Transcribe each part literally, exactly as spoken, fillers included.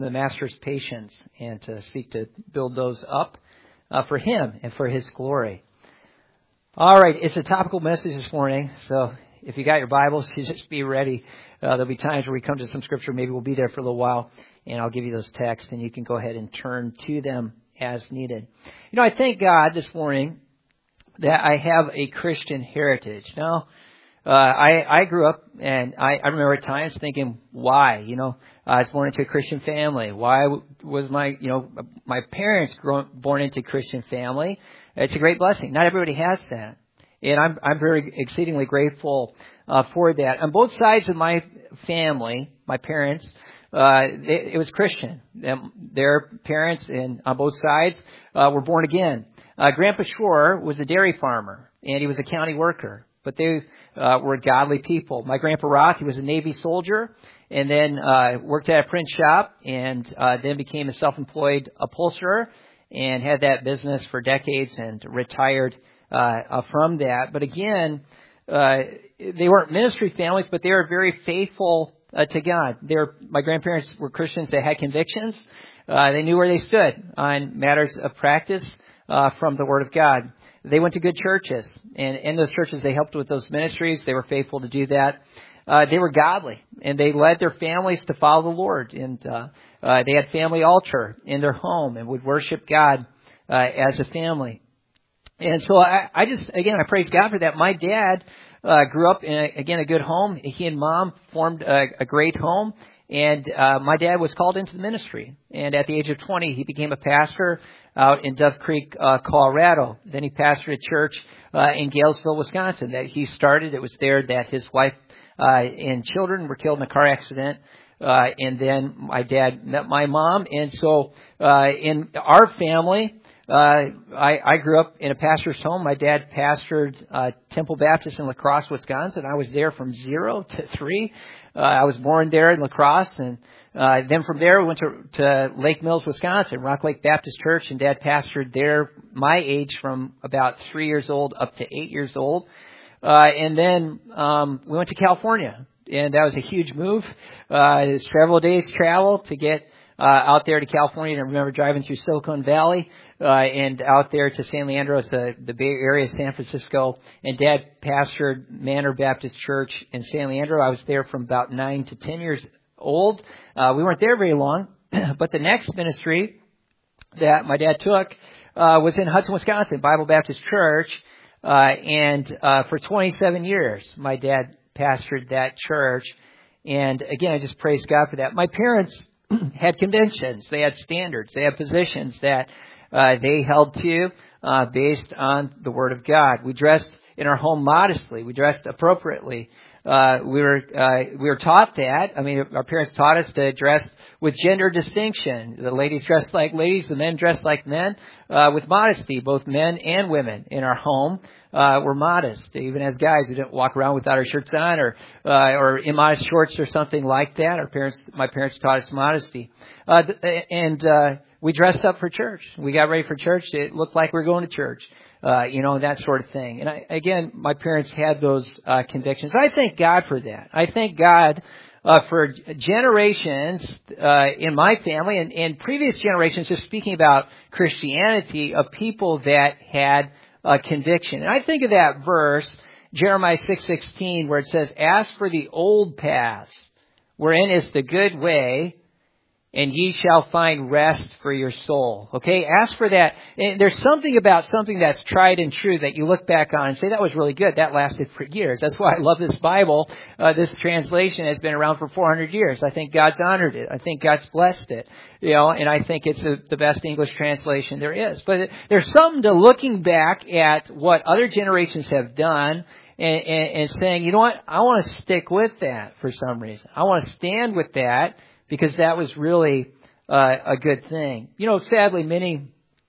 the Master's patience and to seek to build those up uh, for Him and for His glory. All right, it's a topical message this morning, so if you got your Bibles, you just be ready. Uh, there'll be times where we come to some scripture, maybe we'll be there for a little while, and I'll give you those texts, and you can go ahead and turn to them as needed. You know, I thank God this morning that I have a Christian heritage. Now, uh, I, I grew up, and I, I remember at times thinking, why? You know, I was born into a Christian family. Why was my, you know, my parents grown, born into a Christian family? It's a great blessing. Not everybody has that. And I'm, I'm very exceedingly grateful uh, for that. On both sides of my family, my parents, uh, they, it was Christian. Their parents, and on both sides, uh, were born again. Uh, Grandpa Shore was a dairy farmer, and he was a county worker. But they uh, were godly people. My Grandpa Roth, he was a Navy soldier, and then uh, worked at a print shop, and uh, then became a self-employed upholsterer, and had that business for decades, and retired uh, uh, from that. But again, uh, they weren't ministry families, but they were very faithful uh, to God. They were, my grandparents were Christians. They had convictions. Uh, they knew where they stood on matters of practice uh, from the Word of God. They went to good churches, and in those churches they helped with those ministries. They were faithful to do that. Uh, they were godly, and they led their families to follow the Lord. And uh, uh, they had family altar in their home and would worship God uh, as a family. And so I, I just, again, I praise God for that. My dad uh, grew up in, a, again, a good home. He and Mom formed a, a great home. And uh, my dad was called into the ministry. And at the age of twenty, he became a pastor out in Dove Creek, uh, Colorado. Then he pastored a church uh, in Galesville, Wisconsin that he started. It was there that his wife uh, and children were killed in a car accident. Uh, and then my dad met my mom. And so uh, in our family, uh, I, I grew up in a pastor's home. My dad pastored uh, Temple Baptist in La Crosse, Wisconsin. I was there from zero to three. Uh, I was born there in La Crosse, and uh, then from there we went to, to Lake Mills, Wisconsin, Rock Lake Baptist Church, and Dad pastored there my age from about three years old up to eight years old. Uh, and then um, we went to California, and that was a huge move. Uh, several days travel to get uh, out there to California. And I remember driving through Silicon Valley uh, and out there to San Leandro, uh, the Bay Area, San Francisco. And Dad pastored Manor Baptist Church in San Leandro. I was there from about nine to ten years old. Uh, we weren't there very long, but the next ministry that my dad took uh, was in Hudson, Wisconsin, Bible Baptist Church. Uh, and uh, for twenty-seven years, my dad pastored that church. And again, I just praise God for that. My parents had conventions. They had standards. They had positions that uh, they held to uh, based on the Word of God. We dressed in our home modestly. We dressed appropriately. Uh, we were uh, we were taught that. I mean, our parents taught us to dress with gender distinction. The ladies dressed like ladies, the men dressed like men, uh, with modesty. Both men and women in our home uh, were modest. Even as guys, we didn't walk around without our shirts on, or uh, or immodest shorts or something like that. Our parents, my parents, taught us modesty, uh, and uh, we dressed up for church. We got ready for church. It looked like we were going to church. Uh, you know, that sort of thing. And I, again, my parents had those uh, convictions. I thank God for that. I thank God uh, for generations uh, in my family and, and previous generations, just speaking about Christianity, of people that had uh, conviction. And I think of that verse, Jeremiah six sixteen, where it says, "Ask for the old paths, wherein is the good way, and ye shall find rest for your soul." Okay, ask for that. And there's something about something that's tried and true that you look back on and say, that was really good. That lasted for years. That's why I love this Bible. Uh, this translation has been around for four hundred years. I think God's honored it. I think God's blessed it. You know, and I think it's a, the best English translation there is. But there's something to looking back at what other generations have done and, and, and saying, you know what, I want to stick with that for some reason. I want to stand with that, because that was really uh, a good thing. You know, sadly, many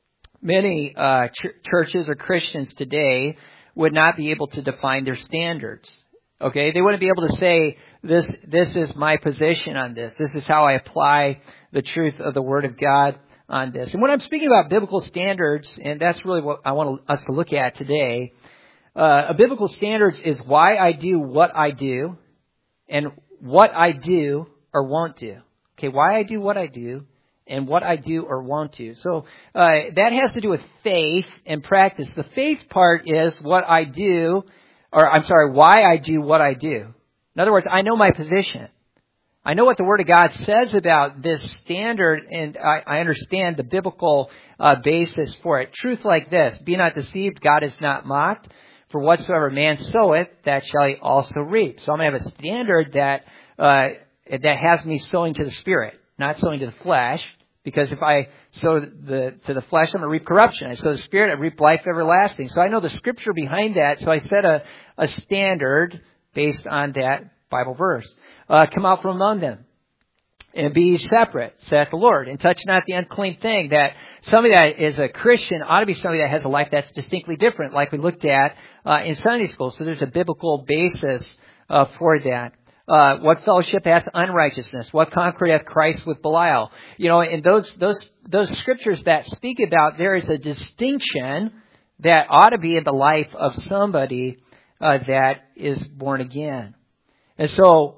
many uh, ch- churches or Christians today would not be able to define their standards. Okay, they wouldn't be able to say, this this is my position on this. This is how I apply the truth of the Word of God on this. And when I'm speaking about biblical standards, and that's really what I want us to look at today, uh, a biblical standards is why I do what I do, and what I do or won't do. Okay, why I do what I do and what I do or won't do. So uh, that has to do with faith and practice. The faith part is what I do, or I'm sorry, why I do what I do. In other words, I know my position. I know what the Word of God says about this standard, and I, I understand the biblical uh, basis for it. Truth like this: be not deceived, God is not mocked. For whatsoever man soweth, that shall he also reap. So I'm going to have a standard that uh, that has me sowing to the Spirit, not sowing to the flesh. Because if I sow the to the flesh, I'm going to reap corruption. I sow the Spirit, I reap life everlasting. So I know the Scripture behind that. So I set a, a standard based on that Bible verse. Uh, come out from among them and be separate, saith the Lord, and touch not the unclean thing. That somebody that is a Christian ought to be somebody that has a life that's distinctly different, like we looked at uh, in Sunday school. So there's a biblical basis uh, for that. Uh, what fellowship hath unrighteousness? What concord hath Christ with Belial? You know, in those those those scriptures that speak about, there is a distinction that ought to be in the life of somebody uh, that is born again. And so,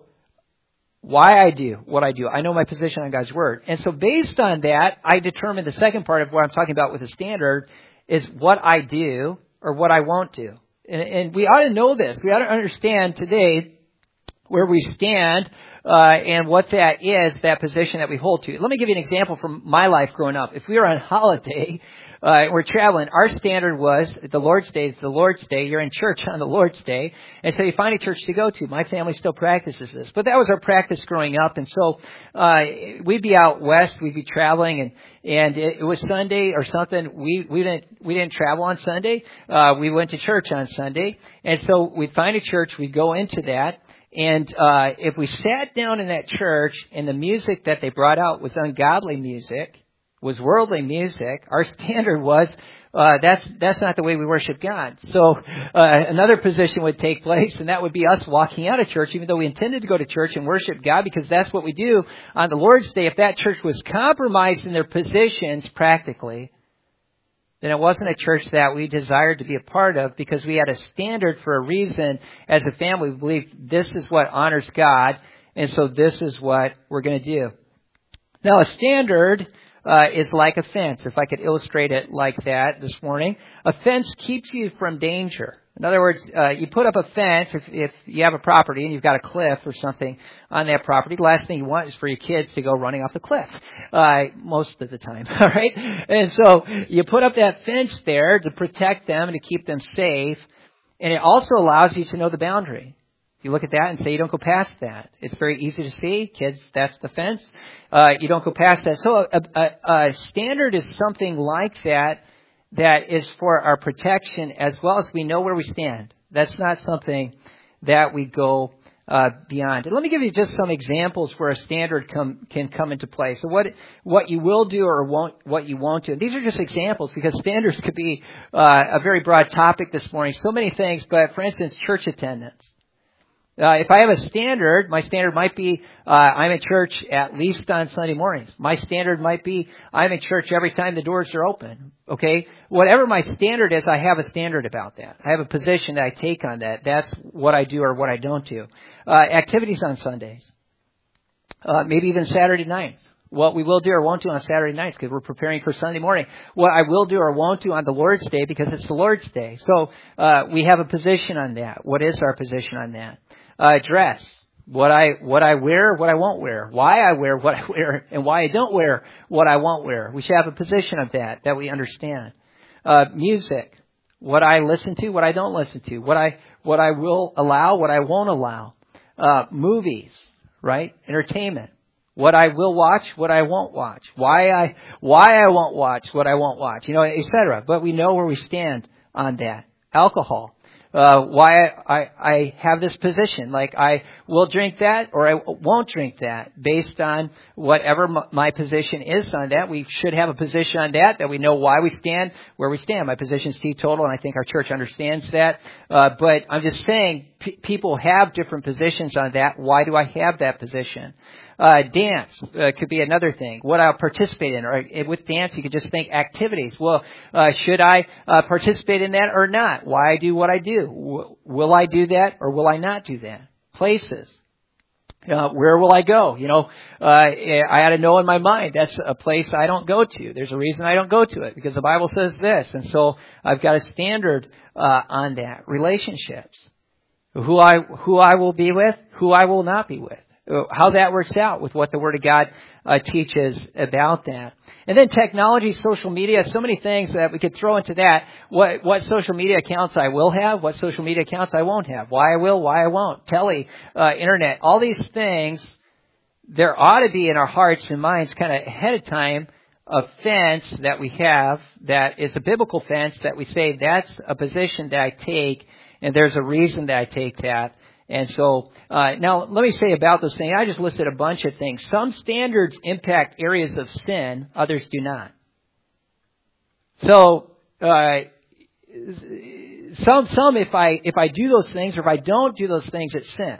why I do what I do. I know my position on God's Word. And so based on that, I determine the second part of what I'm talking about with the standard is what I do or what I won't do. And, and we ought to know this. We ought to understand today where we stand uh, and what that is, that position that we hold to. Let me give you an example from my life growing up. If we were on holiday, uh, we're traveling, our standard was the Lord's Day. It's the Lord's Day. You're in church on the Lord's Day. And so you find a church to go to. My family still practices this. But that was our practice growing up. And so uh, we'd be out west. We'd be traveling. And, and it, it was Sunday or something. We, we, didn't, we didn't travel on Sunday. Uh, we went to church on Sunday. And so we'd find a church. We'd go into that. And uh if we sat down in that church and the music that they brought out was ungodly music, was worldly music, our standard was uh that's that's not the way we worship God. So uh another position would take place, and that would be us walking out of church, even though we intended to go to church and worship God, because that's what we do on the Lord's Day. If that church was compromised in their positions practically, then it wasn't a church that we desired to be a part of, because we had a standard for a reason. As a family, we believe this is what honors God, and so this is what we're going to do. Now, a standard uh, is like a fence. If I could illustrate it like that this morning, a fence keeps you from danger. In other words, uh, you put up a fence if, if you have a property and you've got a cliff or something on that property. The last thing you want is for your kids to go running off the cliff, uh, most of the time, all right? And so you put up that fence there to protect them and to keep them safe, and it also allows you to know the boundary. You look at that and say you don't go past that. It's very easy to see. Kids, that's the fence. Uh, you don't go past that. So a, a, a standard is something like that, that is for our protection, as well as we know where we stand. That's not something that we go uh, beyond. And let me give you just some examples where a standard come, can come into play. So what what you will do or won't, what you won't do. And these are just examples, because standards could be uh, a very broad topic this morning. So many things, but for instance, church attendance. Uh, if I have a standard, my standard might be uh, I'm in church at least on Sunday mornings. My standard might be I'm in church every time the doors are open. Okay? Whatever my standard is, I have a standard about that. I have a position that I take on that. That's what I do or what I don't do. Uh, activities on Sundays. Uh, maybe even Saturday nights. What we will do or won't do on Saturday nights, because we're preparing for Sunday morning. What I will do or won't do on the Lord's Day, because it's the Lord's Day. So uh, we have a position on that. What is our position on that? Uh, dress, what I, what I wear, what I won't wear, why I wear what I wear, and why I don't wear what I won't wear. We should have a position of that, that we understand. Uh, music, what I listen to, what I don't listen to, what I, what I will allow, what I won't allow. Uh, movies, right? Entertainment, what I will watch, what I won't watch, why I, why I won't watch, what I won't watch, you know, et cetera. But we know where we stand on that. Alcohol. Uh, why I, I have this position, like I will drink that or I won't drink that based on whatever m- my position is on that. We should have a position on that, that we know why we stand, where we stand. My position is teetotal, and I think our church understands that. Uh, but I'm just saying p- people have different positions on that. Why do I have that position? Uh, dance uh, could be another thing. What I'll participate in, or with dance, you could just think activities. Well, uh, should I uh, participate in that or not? Why I do what I do? W- will I do that or will I not do that? Places. Uh, where will I go? You know, uh, I ought to know in my mind that's a place I don't go to. There's a reason I don't go to it, because the Bible says this. And so I've got a standard uh, on that. Relationships. Who I, who I will be with, who I will not be with. How that works out with what the Word of God uh, teaches about that. And then technology, social media, so many things that we could throw into that. What, what social media accounts I will have, what social media accounts I won't have. Why I will, why I won't. Telly, uh, internet, all these things, there ought to be in our hearts and minds kind of ahead of time a fence that we have that is a biblical fence that we say that's a position that I take, and there's a reason that I take that. And so, uh, now let me say about those things. I just listed a bunch of things. Some standards impact areas of sin, others do not. So, uh, some, some if I, if I do those things or if I don't do those things, it's sin.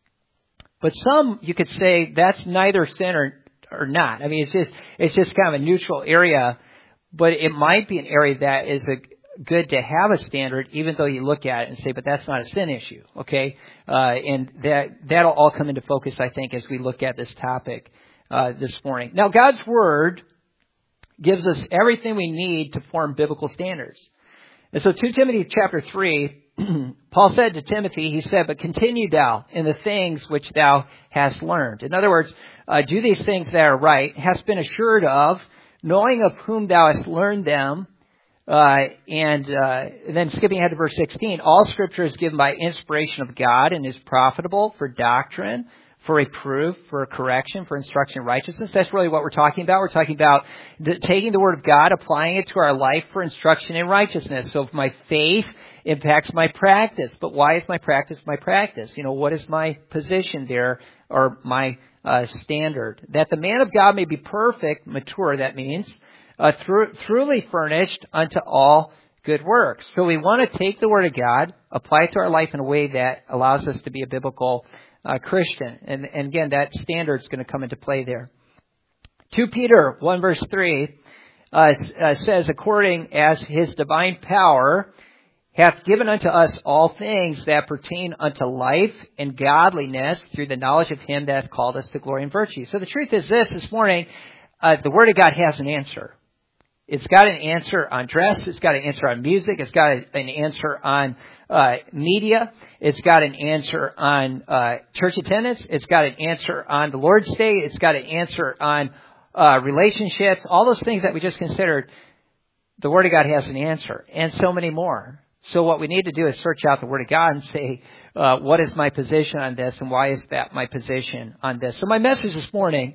But some, you could say that's neither sin or, or not. I mean, it's just, it's just kind of a neutral area, but it might be an area that is a, good to have a standard, even though you look at it and say, but that's not a sin issue, okay? Uh, and that, that'll all come into focus, I think, as we look at this topic uh, this morning. Now, God's Word gives us everything we need to form biblical standards. And so, Second Timothy chapter three, Paul said to Timothy, he said, but continue thou in the things which thou hast learned. In other words, uh, do these things that are right, hast been assured of, knowing of whom thou hast learned them. Uh, and, uh, then skipping ahead to verse sixteen, all Scripture is given by inspiration of God and is profitable for doctrine, for reproof, for correction, for instruction in righteousness. That's really what we're talking about. We're talking about the, taking the Word of God, applying it to our life for instruction in righteousness. So if my faith impacts my practice, but why is my practice my practice? You know, what is my position there, or my uh, standard? That the man of God may be perfect, mature, that means, Uh, through, truly furnished unto all good works. So we want to take the Word of God, apply it to our life in a way that allows us to be a biblical uh, Christian. And, and again, that standard is going to come into play there. Second Peter one verse three uh, uh, says, according as His divine power hath given unto us all things that pertain unto life and godliness through the knowledge of Him that hath called us to glory and virtue. So the truth is this, this morning, uh, the Word of God has an answer. It's got an answer on dress. It's got an answer on music. It's got an answer on uh, media. It's got an answer on uh, church attendance. It's got an answer on the Lord's Day. It's got an answer on uh, relationships. All those things that we just considered, the Word of God has an answer, and so many more. So what we need to do is search out the Word of God and say, uh, what is my position on this, and why is that my position on this? So my message this morning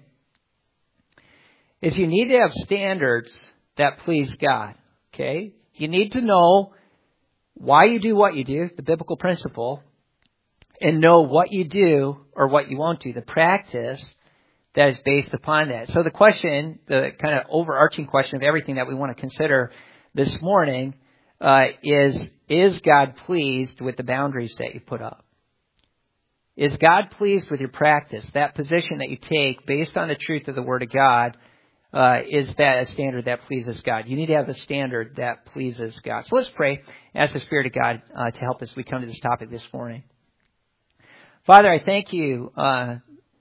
is you need to have standards that please God, okay? You need to know why you do what you do, the biblical principle, and know what you do or what you won't do, the practice that is based upon that. So the question, the kind of overarching question of everything that we want to consider this morning uh, is, is God pleased with the boundaries that you put up? Is God pleased with your practice, that position that you take based on the truth of the Word of God? Uh, is that a standard that pleases God? You need to have a standard that pleases God. So let's pray, ask the Spirit of God uh, to help us as we come to this topic this morning. Father, I thank you uh,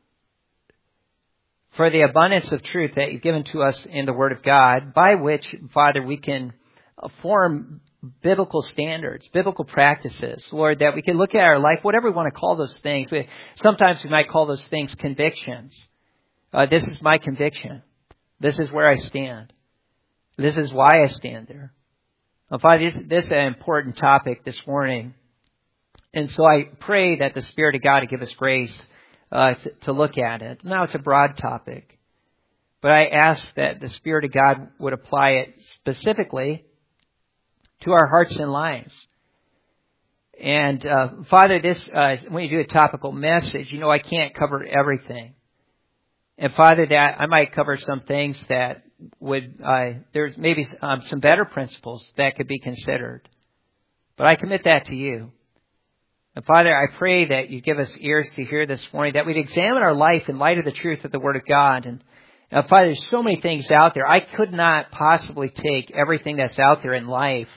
for the abundance of truth that you've given to us in the Word of God, by which, Father, we can form biblical standards, biblical practices, Lord, that we can look at our life, whatever we want to call those things. We, sometimes we might call those things convictions. Uh, this is my conviction. This is where I stand. This is why I stand there. Well, Father, this, this is an important topic this morning. And so I pray that the Spirit of God would give us grace uh, to, to look at it. Now it's a broad topic. But I ask that the Spirit of God would apply it specifically to our hearts and lives. And uh, Father, this uh, when you do a topical message, you know I can't cover everything. And Father, that I might cover some things that would, uh, there's maybe um, some better principles that could be considered. But I commit that to you. And Father, I pray that you give us ears to hear this morning, that we'd examine our life in light of the truth of the Word of God. And uh, Father, there's so many things out there. I could not possibly take everything that's out there in life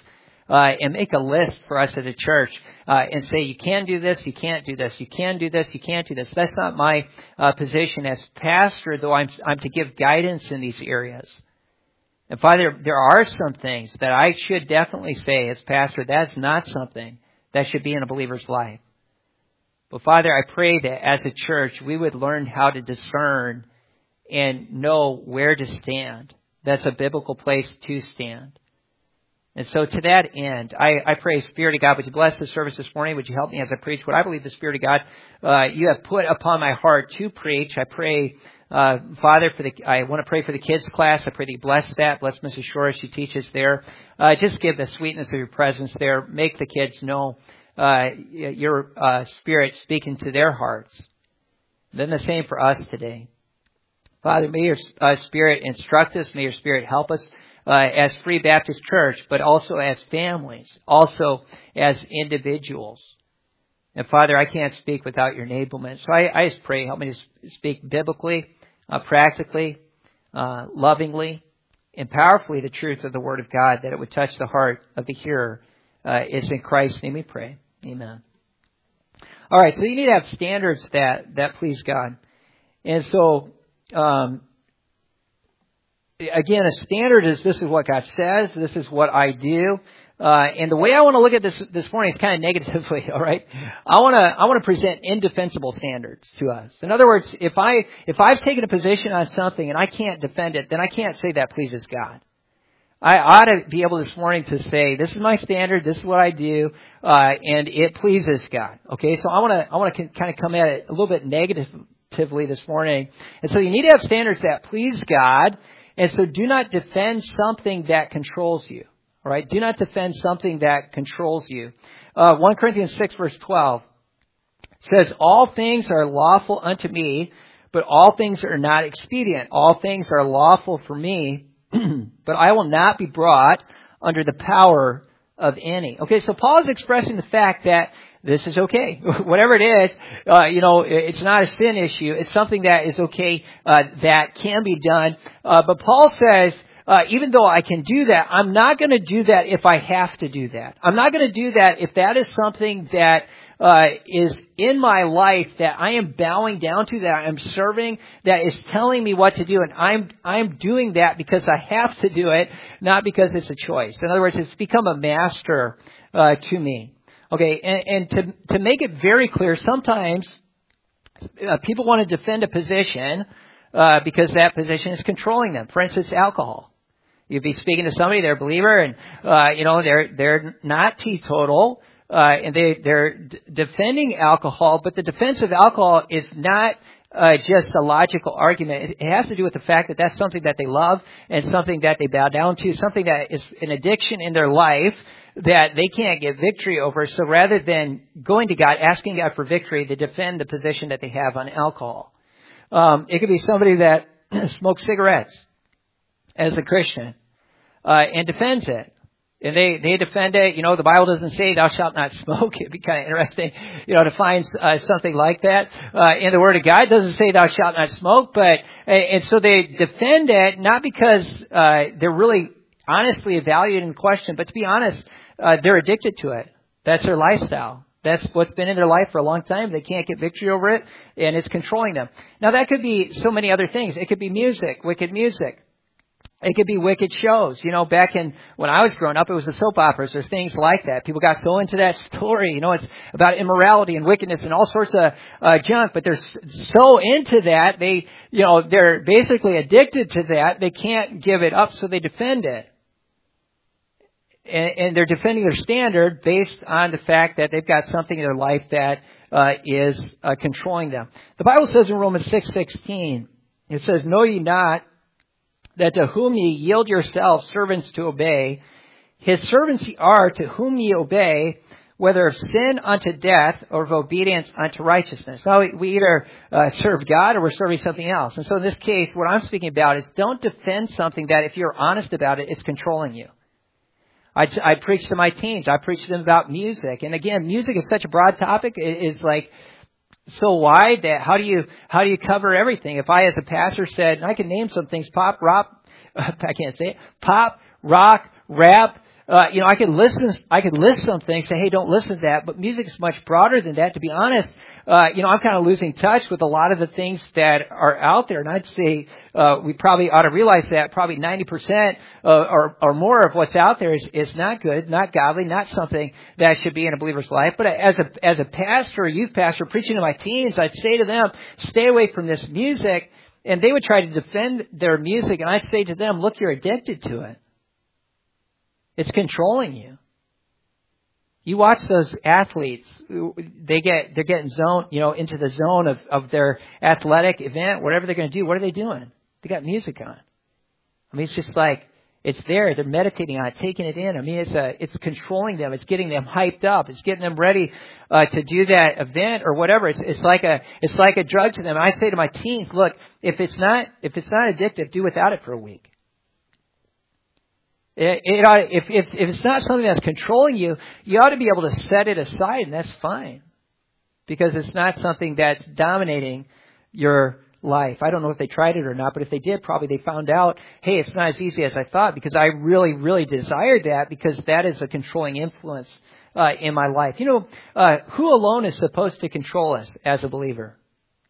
uh, and make a list for us as a church uh, and say, you can do this, you can't do this, you can do this, you can't do this. That's not my uh, position as pastor, though I'm, I'm to give guidance in these areas. And Father, there are some things that I should definitely say as pastor, that's not something that should be in a believer's life. But Father, I pray that as a church, we would learn how to discern and know where to stand. That's a biblical place to stand. And so to that end, I, I pray, Spirit of God, would you bless the service this morning? Would you help me as I preach what I believe the Spirit of God, uh, you have put upon my heart to preach. I pray, uh, Father, for the, I want to pray for the kids class. I pray that you bless that. Bless Missus Shore as she teaches there. Uh, just give the sweetness of your presence there. Make the kids know, uh, your, uh, Spirit speaking to their hearts. Then the same for us today. Father, may your uh, Spirit instruct us. May your Spirit help us uh, as Free Baptist Church, but also as families, also as individuals. And Father, I can't speak without your enablement. So I, I just pray, help me to speak biblically, uh, practically, uh, lovingly, and powerfully the truth of the Word of God, that it would touch the heart of the hearer. Uh, it's in Christ's name we pray. Amen. All right, so you need to have standards that, that please God. And so, Um, again, a standard is this is what God says. This is what I do. Uh, and the way I want to look at this this morning is kind of negatively. All right, I want to I want to present indefensible standards to us. In other words, if I if I've taken a position on something and I can't defend it, then I can't say that pleases God. I ought to be able this morning to say, this is my standard, this is what I do, uh, and it pleases God. Okay, so I want to I want to kind of come at it a little bit negative. This morning. And so you need to have standards that please God. And so do not defend something that controls you. All right. Do not defend something that controls you. Uh, First Corinthians six verse twelve says, all things are lawful unto me, but all things are not expedient. All things are lawful for me, but I will not be brought under the power of any. Okay. So Paul is expressing the fact that this is okay. Whatever it is, uh, you know, it's not a sin issue. It's something that is okay, uh, that can be done. Uh, but Paul says, uh, even though I can do that, I'm not going to do that if I have to do that. I'm not going to do that if that is something that, uh, is in my life that I am bowing down to, that I'm serving, that is telling me what to do. And I'm, I'm doing that because I have to do it, not because it's a choice. In other words, it's become a master, uh, to me. Okay, and, and to to make it very clear, sometimes uh, people want to defend a position uh, because that position is controlling them. For instance, alcohol. You'd be speaking to somebody, they're a believer, and uh, you know they're they're not teetotal, uh, and they they're d- defending alcohol, but the defense of alcohol is not uh, just a logical argument. It, it has to do with the fact that that's something that they love and something that they bow down to, something that is an addiction in their life that they can't get victory over. So rather than going to God, asking God for victory, they defend the position that they have on alcohol. Um, it could be somebody that smokes cigarettes as a Christian uh, and defends it. And they, they defend it. You know, the Bible doesn't say thou shalt not smoke. It'd be kind of interesting, you know, to find uh, something like that. Uh, in the Word of God, it doesn't say thou shalt not smoke. But, and so they defend it, not because uh, they're really honestly evaluating the question, but to be honest, Uh, they're addicted to it. That's their lifestyle. That's what's been in their life for a long time. They can't get victory over it, and it's controlling them. Now, that could be so many other things. It could be music, wicked music. It could be wicked shows. You know, back in when I was growing up, it was the soap operas or things like that. People got so into that story. You know, it's about immorality and wickedness and all sorts of uh, junk. But they're so into that, they, you know, they're basically addicted to that. They can't give it up, so they defend it. And they're defending their standard based on the fact that they've got something in their life that uh, is uh, controlling them. The Bible says in Romans six sixteen, it says, know ye not that to whom ye yield yourselves servants to obey, his servants ye are to whom ye obey, whether of sin unto death or of obedience unto righteousness. Now, we either uh, serve God or we're serving something else. And so in this case, what I'm speaking about is don't defend something that if you're honest about it, it's controlling you. I, I preach to my teens. I preach to them about music. And again, music is such a broad topic. It is like so wide that how do you, how do you cover everything? If I, as a pastor, said, and I can name some things, pop, rock, I can't say it, pop, rock, rap, uh, you know, I could listen, I could list some things, say, hey, don't listen to that, but music is much broader than that. To be honest, uh, you know, I'm kind of losing touch with a lot of the things that are out there, and I'd say, uh, we probably ought to realize that probably ninety percent uh, or, or more of what's out there is, is not good, not godly, not something that should be in a believer's life. But as a, as a pastor, a youth pastor, preaching to my teens, I'd say to them, stay away from this music. And they would try to defend their music, and I'd say to them, look, you're addicted to it. It's controlling you. You watch those athletes, they get, they're getting zone, you know, into the zone of, of their athletic event, whatever they're going to do. What are they doing? They got music on. I mean, it's just like, it's there. They're meditating on it, taking it in. I mean, it's a, it's controlling them. It's getting them hyped up. It's getting them ready uh, to do that event or whatever. It's, it's like a, it's like a drug to them. I say to my teens, look, if it's not, if it's not addictive, do without it for a week. It, it ought, if, if, if it's not something that's controlling you, you ought to be able to set it aside, and that's fine, because it's not something that's dominating your life. I don't know if they tried it or not, but if they did, probably they found out, hey, it's not as easy as I thought, because I really, really desired that, because that is a controlling influence uh, in my life. You know, uh, who alone is supposed to control us as a believer?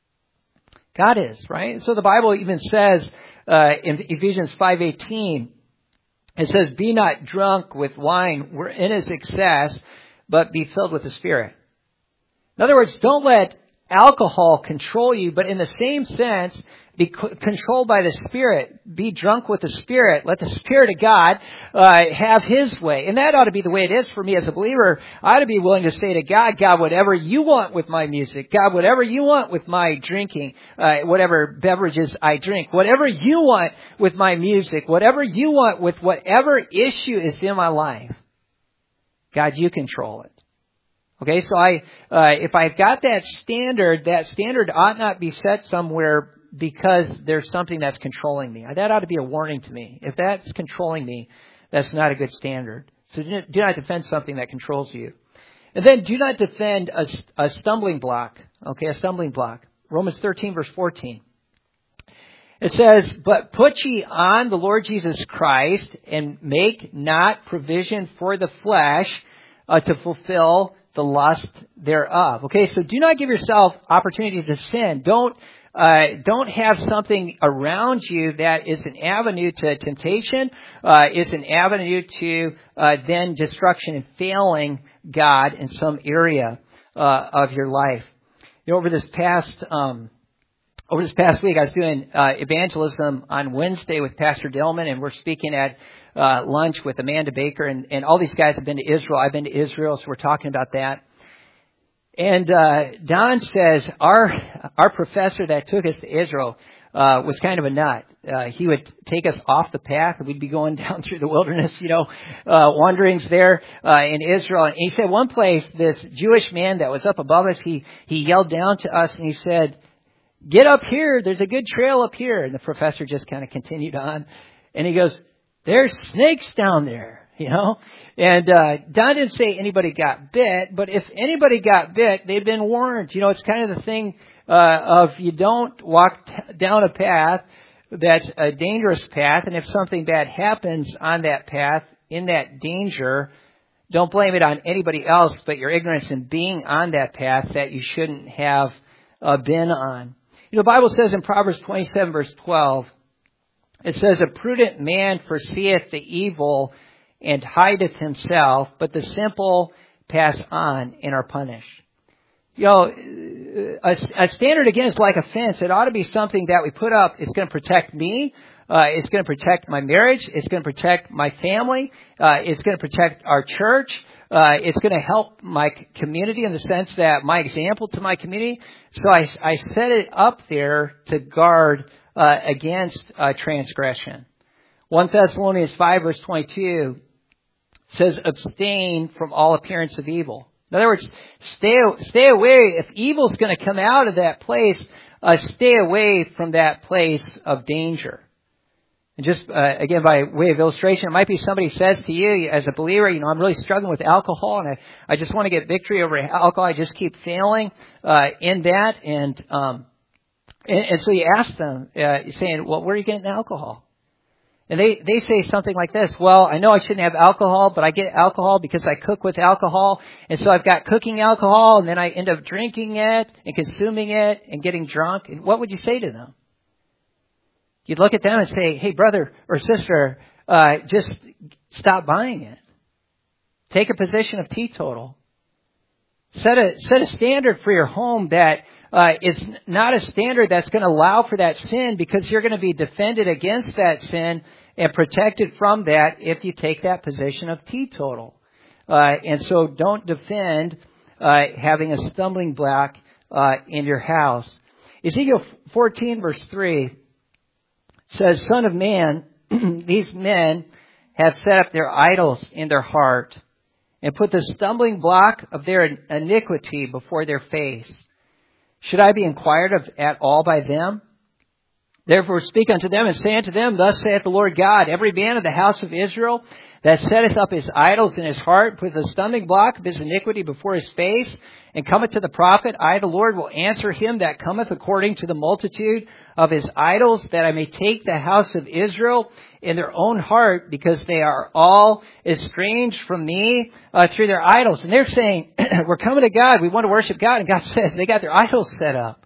God is, right? So the Bible even says uh, in Ephesians five eighteen, it says, be not drunk with wine wherein is excess, but be filled with the Spirit. In other words, don't let alcohol control you, but in the same sense, be controlled by the Spirit. Be drunk with the Spirit. Let the Spirit of God uh, have His way. And that ought to be the way it is for me as a believer. I ought to be willing to say to God, God, whatever you want with my music, God, whatever you want with my drinking, uh, whatever beverages I drink, whatever you want with my music, whatever you want with whatever issue is in my life, God, you control it. Okay, so I, uh, if I've got that standard, that standard ought not be set somewhere because there's something that's controlling me. That ought to be a warning to me. If that's controlling me, that's not a good standard. So do not defend something that controls you. And then do not defend a, a stumbling block. Okay, a stumbling block. Romans thirteen, verse fourteen. It says, but put ye on the Lord Jesus Christ, and make not provision for the flesh uh, to fulfill the lust thereof. Okay, so do not give yourself opportunities to sin. Don't uh, don't have something around you that is an avenue to temptation, uh, is an avenue to uh, then destruction and failing God in some area uh, of your life. You know, over this past um, over this past week, I was doing uh, evangelism on Wednesday with Pastor Dillman, and we're speaking at Uh, lunch with Amanda Baker, and, and all these guys have been to Israel. I've been to Israel, so we're talking about that. And uh, Don says our our professor that took us to Israel uh, was kind of a nut. Uh, he would take us off the path, and we'd be going down through the wilderness, you know, uh, wanderings there uh, in Israel. And he said one place, this Jewish man that was up above us, he he yelled down to us, and he said, "Get up here! There's a good trail up here." And the professor just kind of continued on, and he goes, "There's snakes down there," you know. And uh, Don didn't say anybody got bit, but if anybody got bit, they'd been warned. You know, it's kind of the thing uh, of you don't walk t- down a path that's a dangerous path, and if something bad happens on that path, in that danger, don't blame it on anybody else but your ignorance in being on that path that you shouldn't have uh, been on. You know, the Bible says in Proverbs twenty-seven, verse twelve, it says, a prudent man foreseeth the evil and hideth himself, but the simple pass on and are punished. You know, a, a standard, again, is like a fence. It ought to be something that we put up. It's going to protect me. Uh, it's going to protect my marriage. It's going to protect my family. Uh, it's going to protect our church. Uh, it's going to help my community in the sense that my example to my community. So I, I set it up there to guard Uh, against uh, transgression. First Thessalonians five, verse twenty-two says, abstain from all appearance of evil. In other words, stay stay away. If evil's going to come out of that place, uh, stay away from that place of danger. And just, uh, again, by way of illustration, it might be somebody says to you as a believer, you know, I'm really struggling with alcohol, and I, I just want to get victory over alcohol. I just keep failing uh, in that, and um And, and so you ask them, uh, saying, well, where are you getting the alcohol? And they, they say something like this, well, I know I shouldn't have alcohol, but I get alcohol because I cook with alcohol. And so I've got cooking alcohol, and then I end up drinking it and consuming it and getting drunk. And what would you say to them? You'd look at them and say, hey, brother or sister, uh, just stop buying it. Take a position of teetotal. Set a, set a standard for your home that uh, is not a standard that's going to allow for that sin, because you're going to be defended against that sin and protected from that if you take that position of teetotal. Uh, and so don't defend uh, having a stumbling block uh, in your house. Ezekiel fourteen verse three says, Son of man, these men have set up their idols in their heart and put the stumbling block of their iniquity before their face. Should I be inquired of at all by them? Therefore speak unto them and say unto them, Thus saith the Lord God, every man of the house of Israel that setteth up his idols in his heart, put the stumbling block of his iniquity before his face, and cometh to the prophet, I, the Lord, will answer him that cometh according to the multitude of his idols, that I may take the house of Israel in their own heart, because they are all estranged from me uh, through their idols. And they're saying, we're coming to God, we want to worship God. And God says they got their idols set up.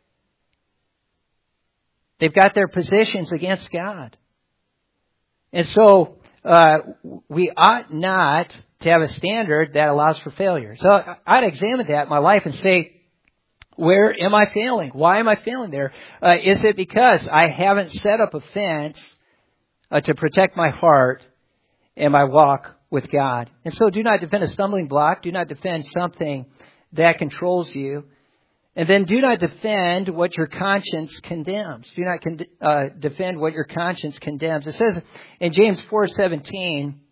They've got their positions against God. And so uh, we ought not to have a standard that allows for failure. So I'd examine that in my life and say, where am I failing? Why am I failing there? Uh, is it because I haven't set up a fence uh, to protect my heart and my walk with God? And so do not defend a stumbling block. Do not defend something that controls you. And then do not defend what your conscience condemns. Do not con- uh, defend what your conscience condemns. It says in James four seventeen,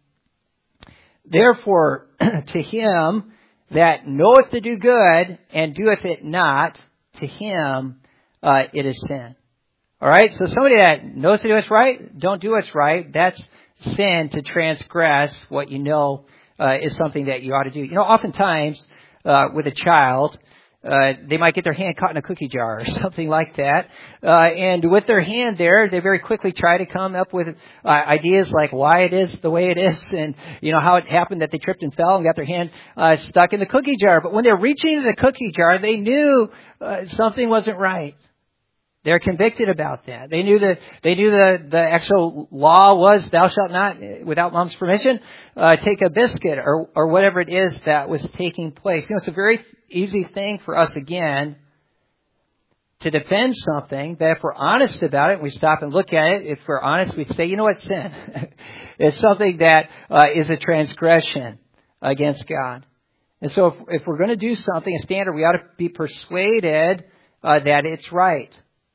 Therefore to him that knoweth to do good and doeth it not, to him uh, it is sin. All right, so somebody that knows to do what's right, don't do what's right, that's sin to transgress what you know uh, is something that you ought to do. You know, oftentimes uh, with a child, Uh, they might get their hand caught in a cookie jar or something like that. Uh, and with their hand there, they very quickly try to come up with uh, ideas like why it is the way it is, and, you know, how it happened that they tripped and fell and got their hand uh, stuck in the cookie jar. But when they're reaching into the cookie jar, they knew uh, something wasn't right. They're convicted about that. They knew that they knew the the actual law was thou shalt not, without mom's permission, uh, take a biscuit or or whatever it is that was taking place. You know, it's a very easy thing for us again to defend something that if we're honest about it, we stop and look at it. If we're honest, we'd say, you know what, sin. It's something that uh, is a transgression against God. And so, if, if we're going to do something, a standard, we ought to be persuaded uh, that it's right.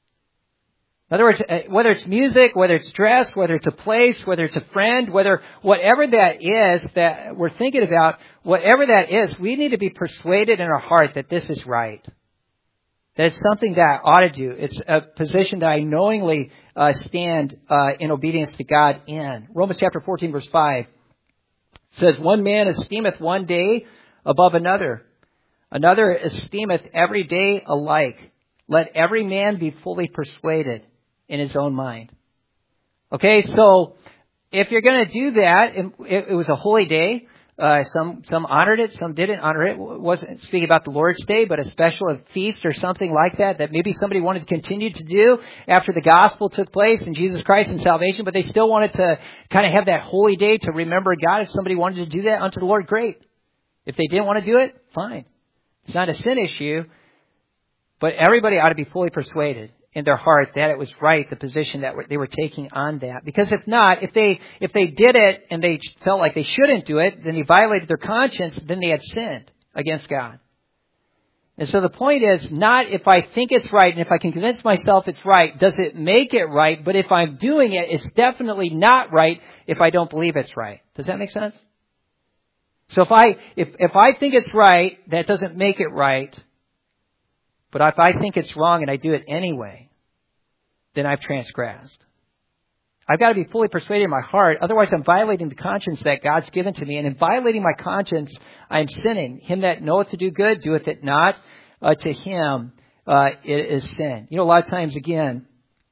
In other words, whether it's music, whether it's dress, whether it's a place, whether it's a friend, whether whatever that is that we're thinking about, whatever that is, we need to be persuaded in our heart that this is right. That it's something that I ought to do. It's a position that I knowingly uh, stand uh, in obedience to God in. Romans chapter fourteen verse five says, One man esteemeth one day above another. Another esteemeth every day alike. Let every man be fully persuaded in his own mind. Okay, so if you're going to do that, it, it was a holy day. Uh, some some honored it, some didn't honor it. It wasn't speaking about the Lord's Day, but a special feast or something like that, that maybe somebody wanted to continue to do after the gospel took place in Jesus Christ and salvation, but they still wanted to kind of have that holy day to remember God. If somebody wanted to do that unto the Lord, great. If they didn't want to do it, fine. It's not a sin issue, but everybody ought to be fully persuaded in their heart that it was right, the position that they were taking on that. Because if not, if they if they did it and they felt like they shouldn't do it, then they violated their conscience, then they had sinned against God. And so the point is not if I think it's right and if I can convince myself it's right, does it make it right? But if I'm doing it, it's definitely not right if I don't believe it's right. Does that make sense? So if I if if I think it's right, that doesn't make it right. But if I think it's wrong and I do it anyway, then I've transgressed. I've got to be fully persuaded in my heart. Otherwise, I'm violating the conscience that God's given to me. And in violating my conscience, I'm sinning. Him that knoweth to do good, doeth it not. Uh, to him, uh, it is sin. You know, a lot of times, again,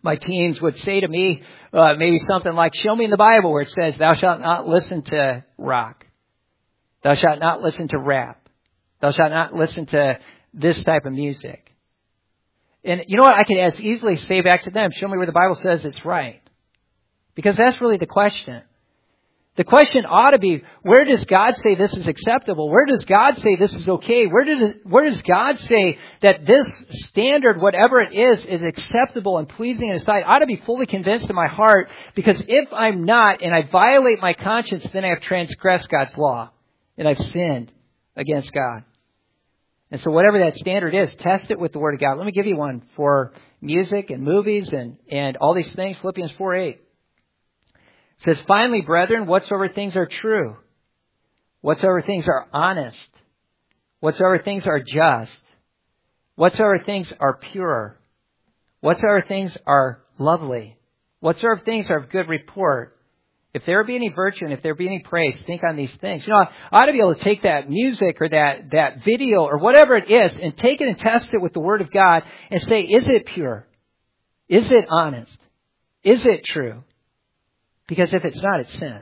my teens would say to me, uh, maybe something like, show me in the Bible where it says, thou shalt not listen to rock. Thou shalt not listen to rap. Thou shalt not listen to this type of music. And you know what? I could as easily say back to them, show me where the Bible says it's right. Because that's really the question. The question ought to be, where does God say this is acceptable? Where does God say this is okay? Where does it, where does God say that this standard, whatever it is, is acceptable and pleasing in His sight? I ought to be fully convinced in my heart, because if I'm not and I violate my conscience, then I have transgressed God's law and I've sinned against God. And so whatever that standard is, test it with the Word of God. Let me give you one for music and movies and, and all these things. Philippians four eight. It says, finally, brethren, whatsoever things are true, whatsoever things are honest, whatsoever things are just, whatsoever things are pure, whatsoever things are lovely, whatsoever things are of good report, if there be any virtue and if there be any praise, think on these things. You know, I ought to be able to take that music or that, that video or whatever it is and take it and test it with the Word of God and say, is it pure? Is it honest? Is it true? Because if it's not, it's sin.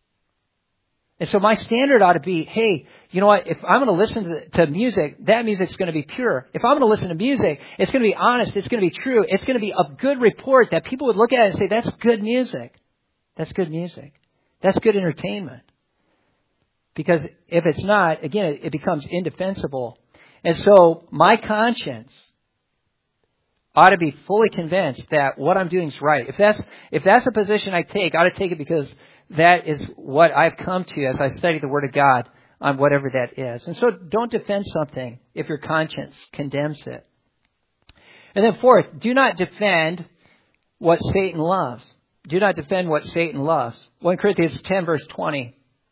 And so my standard ought to be, hey, you know what? If I'm going to listen to, to music, that music's going to be pure. If I'm going to listen to music, it's going to be honest. It's going to be true. It's going to be of good report that people would look at it and say, that's good music. That's good music. That's good entertainment. Because if it's not, again, it, it becomes indefensible. And so my conscience ought to be fully convinced that what I'm doing is right. If that's if that's a position I take, I ought to take it because that is what I've come to as I study the Word of God on whatever that is. And so don't defend something if your conscience condemns it. And then fourth, do not defend what Satan loves. Do not defend what Satan loves. First Corinthians ten, verse twenty.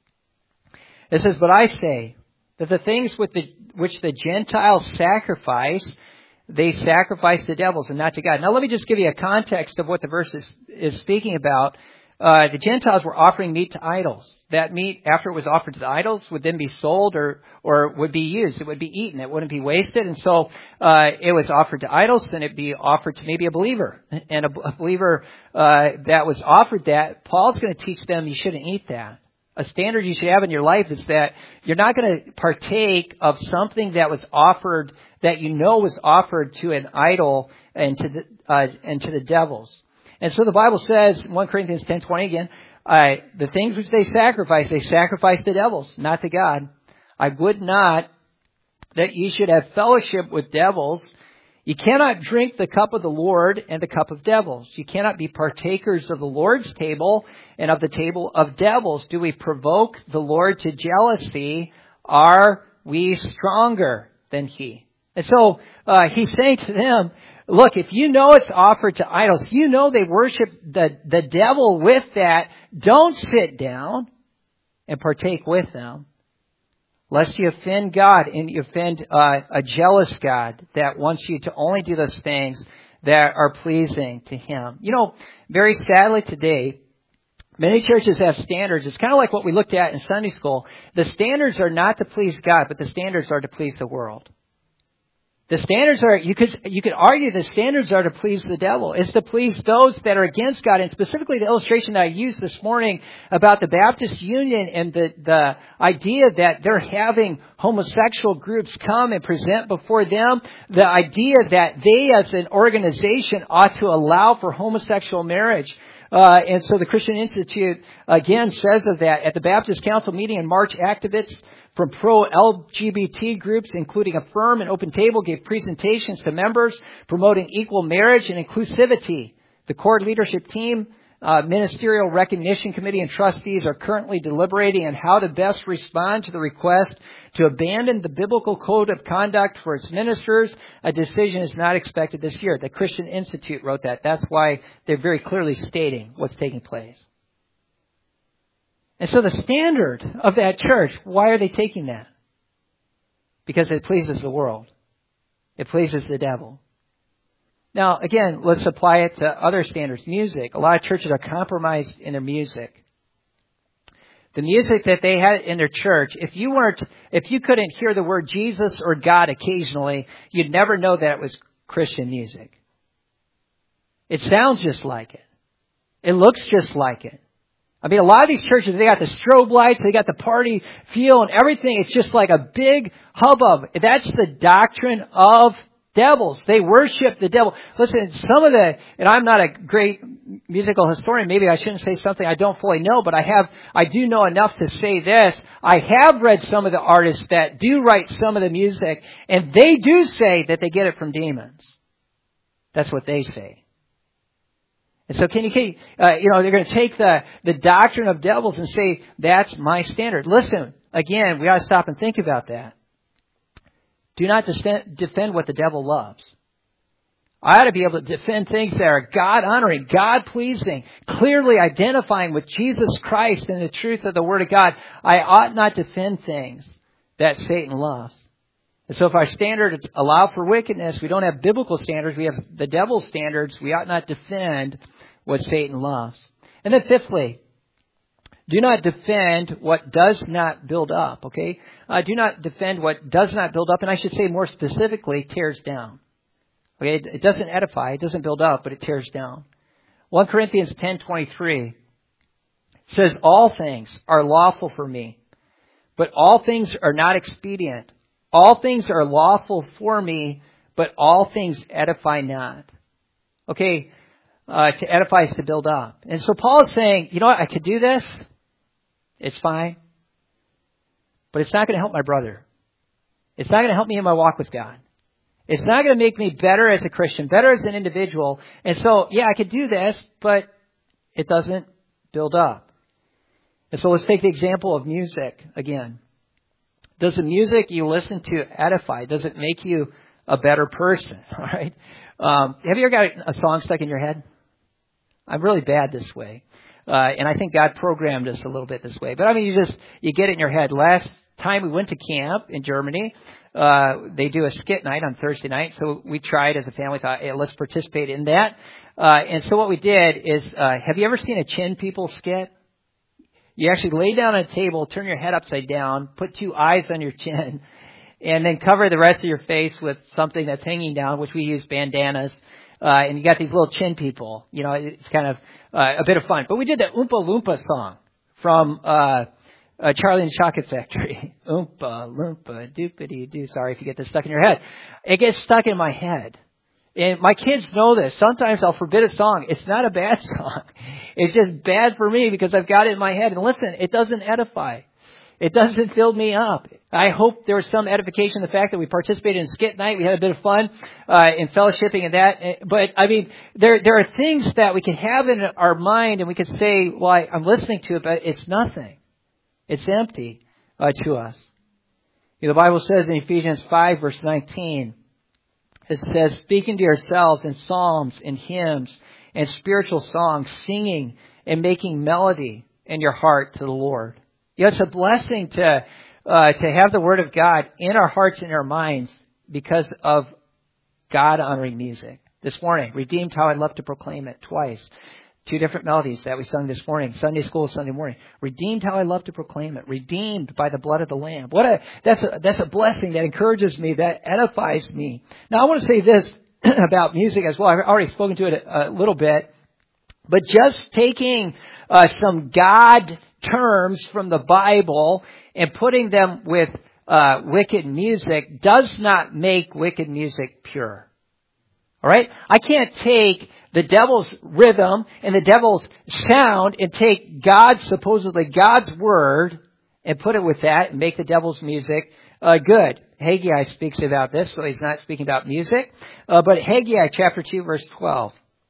It says, but I say that the things with the, which the Gentiles sacrifice, they sacrifice to devils and not to God. Now let me just give you a context of what the verse is, is speaking about. Uh, the Gentiles were offering meat to idols. That meat, after it was offered to the idols, would then be sold or or would be used. It would be eaten. It wouldn't be wasted. And so uh, it was offered to idols, then it'd be offered to maybe a believer. And a, a believer uh, that was offered that, Paul's going to teach them you shouldn't eat that. A standard you should have in your life is that you're not going to partake of something that was offered, that you know was offered to an idol and to the, uh, and to the devils. And so the Bible says, First Corinthians ten twenty again, uh, the things which they sacrifice, they sacrifice to devils, not to God. I would not that ye should have fellowship with devils. You cannot drink the cup of the Lord and the cup of devils. You cannot be partakers of the Lord's table and of the table of devils. Do we provoke the Lord to jealousy? Are we stronger than He? And so uh, he's saying to them, look, if you know it's offered to idols, you know they worship the, the devil with that, don't sit down and partake with them, lest you offend God and you offend uh, a jealous God that wants you to only do those things that are pleasing to Him. You know, very sadly today, many churches have standards. It's kind of like what we looked at in Sunday school. The standards are not to please God, but the standards are to please the world. The standards are, you could you could argue the standards are to please the devil. It's to please those that are against God. And specifically the illustration that I used this morning about the Baptist Union and the, the idea that they're having homosexual groups come and present before them. The idea that they as an organization ought to allow for homosexual marriage. Uh, and so the Christian Institute, again, says of that. At the Baptist Council meeting in March, activists from pro-L G B T groups, including Affirm and Open Table, gave presentations to members promoting equal marriage and inclusivity. The core leadership team, uh, Ministerial Recognition Committee, and trustees are currently deliberating on how to best respond to the request to abandon the biblical code of conduct for its ministers. A decision is not expected this year. The Christian Institute wrote that. That's why they're very clearly stating what's taking place. And so the standard of that church, why are they taking that? Because it pleases the world. It pleases the devil. Now, again, let's apply it to other standards. Music. A lot of churches are compromised in their music. The music that they had in their church, if you weren't, if you couldn't hear the word Jesus or God occasionally, you'd never know that it was Christian music. It sounds just like it. It looks just like it. I mean, a lot of these churches, they got the strobe lights, they got the party feel and everything. It's just like a big hubbub. That's the doctrine of devils. They worship the devil. Listen, some of the, and I'm not a great musical historian, maybe I shouldn't say something I don't fully know, but I have, I do know enough to say this. I have read some of the artists that do write some of the music, and they do say that they get it from demons. That's what they say. And so can you, uh, you know, they're going to take the, the doctrine of devils and say, that's my standard. Listen, again, we ought to stop and think about that. Do not defend what the devil loves. I ought to be able to defend things that are God-honoring, God-pleasing, clearly identifying with Jesus Christ and the truth of the Word of God. I ought not defend things that Satan loves. And so if our standards allow for wickedness, we don't have biblical standards, we have the devil's standards, we ought not defend what Satan loves. And then fifthly, do not defend what does not build up, okay? Uh, do not defend what does not build up, and I should say more specifically, tears down. Okay, it, it doesn't edify, it doesn't build up, but it tears down. First Corinthians ten twenty-three says, all things are lawful for me, but all things are not expedient. All things are lawful for me, but all things edify not. Okay, uh, to edify is to build up. And so Paul is saying, you know what, I could do this. It's fine. But it's not going to help my brother. It's not going to help me in my walk with God. It's not going to make me better as a Christian, better as an individual. And so, yeah, I could do this, but it doesn't build up. And so let's take the example of music again. Does the music you listen to edify? Does it make you a better person? All right. Um, have you ever got a song stuck in your head? I'm really bad this way. Uh, and I think God programmed us a little bit this way. But I mean, you just, you get it in your head. Last time we went to camp in Germany, uh, they do a skit night on Thursday night. So we tried as a family, thought, hey, let's participate in that. Uh, and so what we did is, uh, have you ever seen a Chin People skit? You actually lay down on a table, turn your head upside down, put two eyes on your chin, and then cover the rest of your face with something that's hanging down, which we use bandanas. Uh, and you got these little chin people. You know, it's kind of uh, a bit of fun. But we did the Oompa Loompa song from uh, uh, Charlie and the Chocolate Factory. Oompa Loompa doopity doo. Sorry if you get this stuck in your head. It gets stuck in my head. And my kids know this. Sometimes I'll forbid a song. It's not a bad song. It's just bad for me because I've got it in my head. And listen, it doesn't edify. It doesn't fill me up. I hope there was some edification in the fact that we participated in skit night. We had a bit of fun uh, in fellowshipping and that. But, I mean, there there are things that we can have in our mind and we could say, well, I, I'm listening to it, but it's nothing. It's empty uh, to us. You know, the Bible says in Ephesians five, verse nineteen, it says, speaking to yourselves in psalms and hymns and spiritual songs, singing and making melody in your heart to the Lord. You know, it's a blessing to uh, to have the Word of God in our hearts and our minds because of God-honoring music. This morning, Redeemed How I Love to Proclaim It, twice. Two different melodies that we sung this morning, Sunday school, Sunday morning. Redeemed How I Love to Proclaim It. Redeemed by the blood of the Lamb. What a that's a that's a blessing that encourages me, that edifies me. Now I want to say this about music as well. I've already spoken to it a, a little bit, but just taking uh, some God terms from the Bible and putting them with uh, wicked music does not make wicked music pure. All right? I can't take the devil's rhythm and the devil's sound and take God's, supposedly God's word, and put it with that and make the devil's music uh, good. Haggai speaks about this, so he's not speaking about music. Uh, but Haggai chapter two, verse twelve.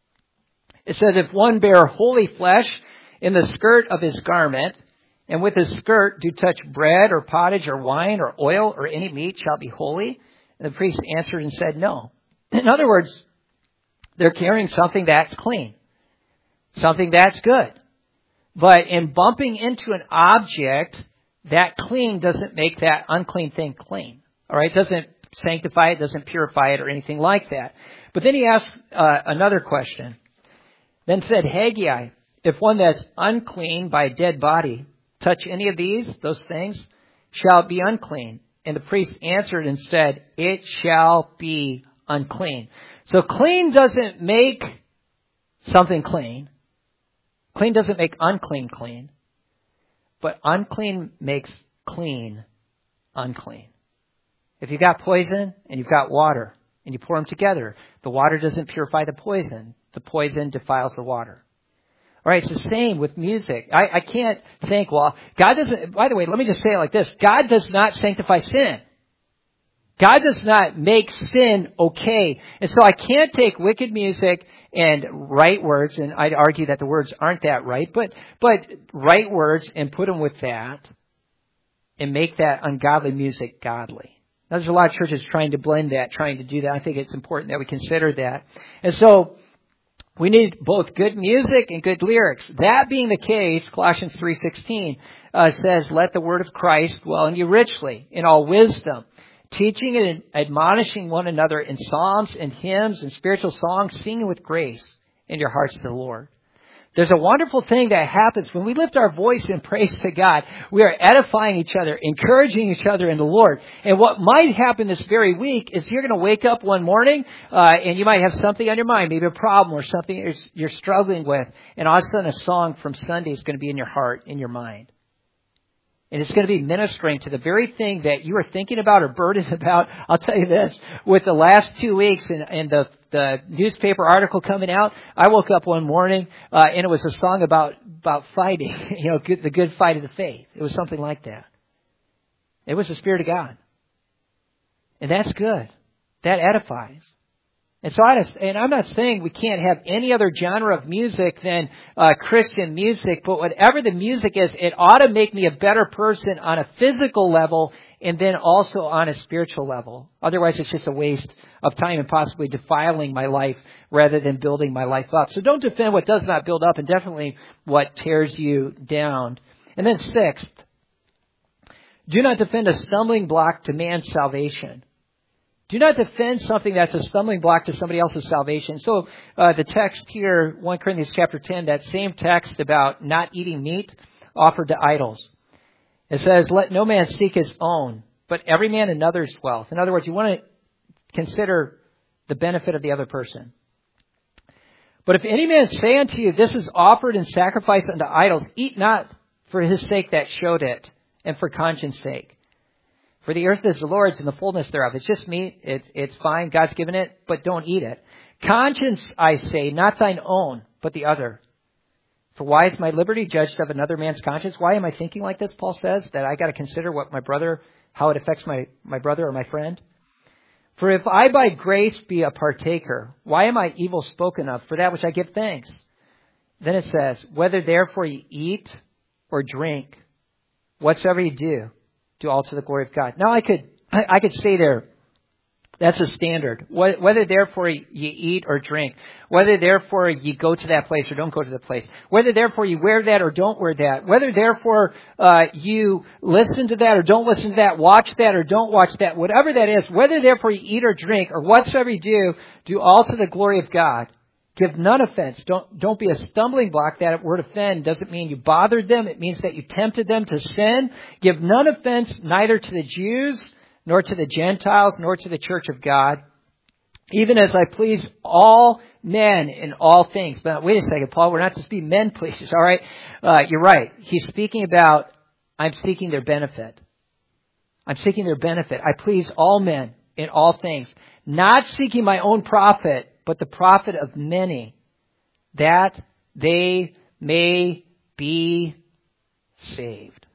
It says, if one bear holy flesh in the skirt of his garment, and with his skirt do touch bread or pottage or wine or oil or any meat, shall be holy. And the priest answered and said, no. In other words, they're carrying something that's clean, something that's good. But in bumping into an object, that clean doesn't make that unclean thing clean. All right, it doesn't sanctify it, doesn't purify it or anything like that. But then he asked uh, another question. Then said Haggai, if one that's unclean by a dead body touch any of these, those things, shall be unclean. And the priest answered and said, it shall be unclean. So clean doesn't make something clean. Clean doesn't make unclean clean, but unclean makes clean unclean. If you've got poison and you've got water and you pour them together, the water doesn't purify the poison. The poison defiles the water. All right, it's the same with music. I, I can't think, well, God doesn't, by the way, let me just say it like this. God does not sanctify sin. God does not make sin okay. And so I can't take wicked music and right words, and I'd argue that the words aren't that right, but, but right words and put them with that and make that ungodly music godly. Now, there's a lot of churches trying to blend that, trying to do that. I think it's important that we consider that. And so we need both good music and good lyrics. That being the case, Colossians three sixteen uh, says, let the word of Christ dwell in you richly, in all wisdom, teaching and admonishing one another in psalms and hymns and spiritual songs, singing with grace in your hearts to the Lord. There's a wonderful thing that happens when we lift our voice in praise to God. We are edifying each other, encouraging each other in the Lord. And what might happen this very week is you're going to wake up one morning uh, and you might have something on your mind, maybe a problem or something you're, you're struggling with. And all of a sudden a song from Sunday is going to be in your heart, in your mind. And it's going to be ministering to the very thing that you are thinking about or burdened about. I'll tell you this, with the last two weeks and, and the, the newspaper article coming out, I woke up one morning uh, and it was a song about, about fighting, you know, good, the good fight of the faith. It was something like that. It was the Spirit of God. And that's good. That edifies. And so I just, and I'm not saying we can't have any other genre of music than uh, Christian music, but whatever the music is, it ought to make me a better person on a physical level and then also on a spiritual level. Otherwise, it's just a waste of time and possibly defiling my life rather than building my life up. So don't defend what does not build up and definitely what tears you down. And then sixth, do not defend a stumbling block to man's salvation. Do not defend something that's a stumbling block to somebody else's salvation. So uh, the text here, First Corinthians chapter ten, that same text about not eating meat offered to idols. It says, let no man seek his own, but every man another's wealth. In other words, you want to consider the benefit of the other person. But if any man say unto you, this is offered in sacrifice unto idols, eat not for his sake that showed it, and for conscience sake. For the earth is the Lord's and the fullness thereof. It's just meat. It's, it's fine. God's given it, but don't eat it. Conscience, I say, not thine own, but the other. For why is my liberty judged of another man's conscience? Why am I thinking like this, Paul says, that I got to consider what my brother, how it affects my, my brother or my friend? For if I by grace be a partaker, why am I evil spoken of for that which I give thanks? Then it says, whether therefore you eat or drink, whatsoever you do, do all to the glory of God. Now I could, I could say there, that's a standard. Whether therefore you eat or drink, whether therefore you go to that place or don't go to the place, whether therefore you wear that or don't wear that, whether therefore uh, you listen to that or don't listen to that, watch that or don't watch that, whatever that is, whether therefore you eat or drink or whatsoever you do, do all to the glory of God. Give none offense. Don't, don't be a stumbling block. That word offend doesn't mean you bothered them. It means that you tempted them to sin. Give none offense neither to the Jews, nor to the Gentiles, nor to the church of God, even as I please all men in all things. But wait a second, Paul, we're not to be men pleasers, all right? Uh, you're right. He's speaking about, I'm seeking their benefit. I'm seeking their benefit. I please all men in all things, not seeking my own profit, but the profit of many, that they may be saved.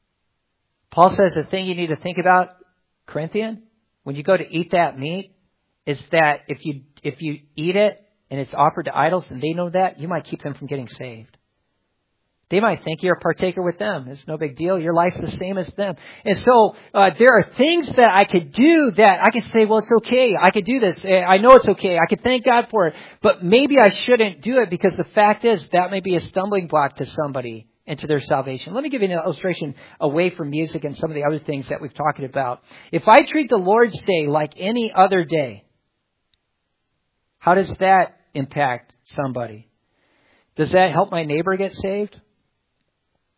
Paul says the thing you need to think about, Corinthian, when you go to eat that meat, is that if you if you eat it and it's offered to idols and they know that, you might keep them from getting saved. They might think you're a partaker with them. It's no big deal. Your life's the same as them. And so uh, there are things that I could do that I could say, well, it's okay. I could do this. I know it's okay. I could thank God for it. But maybe I shouldn't do it because the fact is that may be a stumbling block to somebody and to their salvation. Let me give you an illustration away from music and some of the other things that we've talked about. If I treat the Lord's Day like any other day, how does that impact somebody? Does that help my neighbor get saved?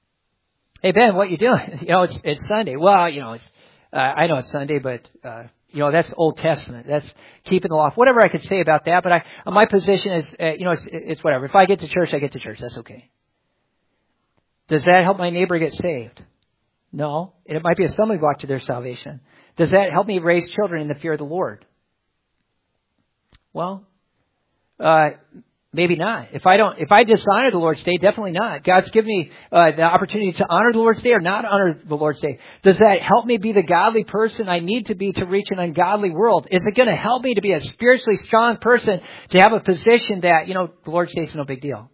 Hey, Ben, what you doing? You know, it's it's Sunday. Well, you know, it's uh, I know it's Sunday, but uh, You know, that's Old Testament. That's keeping the law. Whatever I could say about that, but I, my position is, uh, you know, it's, it's whatever. If I get to church, I get to church. That's okay. Does that help my neighbor get saved? No. It might be a stumbling block to their salvation. Does that help me raise children in the fear of the Lord? Well, uh, maybe not. If I don't, if I dishonor the Lord's Day, definitely not. God's given me uh, the opportunity to honor the Lord's Day or not honor the Lord's Day. Does that help me be the godly person I need to be to reach an ungodly world? Is it going to help me to be a spiritually strong person to have a position that, you know, the Lord's Day is no big deal?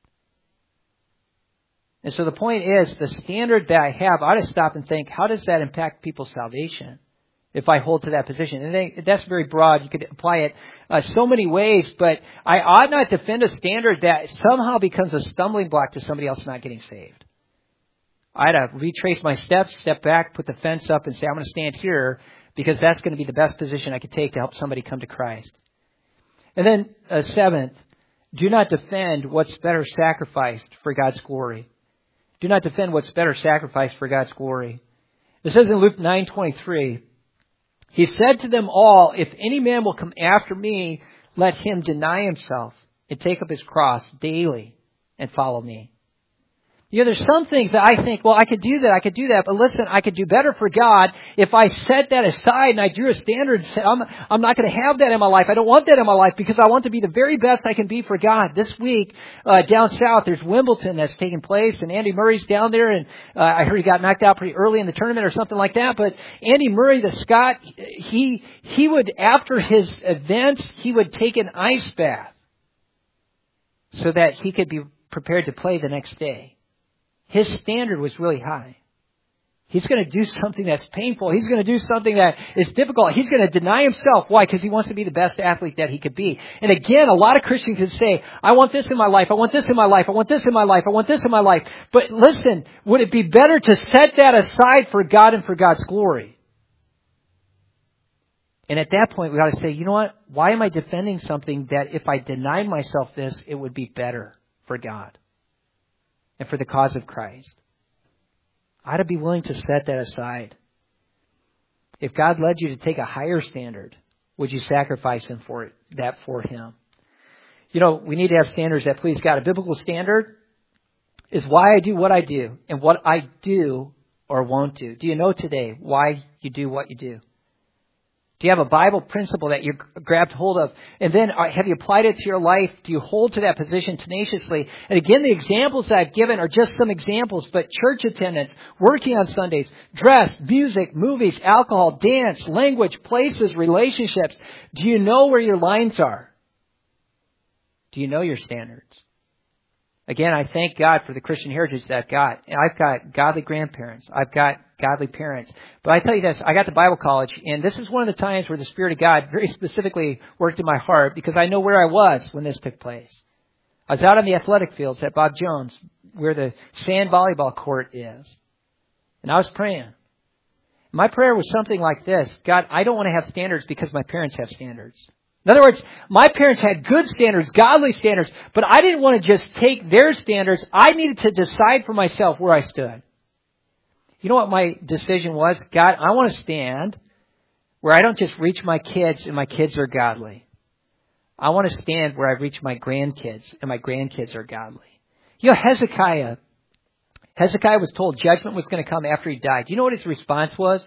And so the point is, the standard that I have, I ought to stop and think, how does that impact people's salvation if I hold to that position? And they, that's very broad. You could apply it uh, so many ways, but I ought not defend a standard that somehow becomes a stumbling block to somebody else not getting saved. I ought to retrace my steps, step back, put the fence up, and say, I'm going to stand here because that's going to be the best position I could take to help somebody come to Christ. And then uh, seventh, do not defend what's better sacrificed for God's glory. Do not defend what's better sacrificed for God's glory. It says in Luke nine twenty-three, He said to them all, if any man will come after me, let him deny himself and take up his cross daily and follow me. You know, there's some things that I think, well, I could do that, I could do that, but listen, I could do better for God if I set that aside and I drew a standard and said, I'm, I'm not going to have that in my life. I don't want that in my life because I want to be the very best I can be for God. This week, uh, down south, there's Wimbledon that's taking place, and Andy Murray's down there, and uh, I heard he got knocked out pretty early in the tournament or something like that, but Andy Murray, the Scot, he, he would, after his events, he would take an ice bath so that he could be prepared to play the next day. His standard was really high. He's going to do something that's painful. He's going to do something that is difficult. He's going to deny himself. Why? Because he wants to be the best athlete that he could be. And again, a lot of Christians can say, I want this in my life. I want this in my life. I want this in my life. I want this in my life. But listen, would it be better to set that aside for God and for God's glory? And at that point, we ought to say, you know what? Why am I defending something that if I denied myself this, it would be better for God and for the cause of Christ? I ought to be willing to set that aside. If God led you to take a higher standard, would you sacrifice him for it, that for him? You know, we need to have standards that please God. A biblical standard is why I do what I do and what I do or won't do. Do you know today why you do what you do? Do you have a Bible principle that you grabbed hold of? And then have you applied it to your life? Do you hold to that position tenaciously? And again, the examples that I've given are just some examples, but church attendance, working on Sundays, dress, music, movies, alcohol, dance, language, places, relationships. Do you know where your lines are? Do you know your standards? Again, I thank God for the Christian heritage that I've got. And I've got godly grandparents. I've got godly parents. But I tell you this, I got to Bible college, and this is one of the times where the Spirit of God very specifically worked in my heart because I know where I was when this took place. I was out on the athletic fields at Bob Jones, where the sand volleyball court is. And I was praying. My prayer was something like this: God, I don't want to have standards because my parents have standards. In other words, my parents had good standards, godly standards, but I didn't want to just take their standards. I needed to decide for myself where I stood. You know what my decision was? God, I want to stand where I don't just reach my kids and my kids are godly. I want to stand where I reach my grandkids and my grandkids are godly. You know, Hezekiah, Hezekiah was told judgment was going to come after he died. You know what his response was?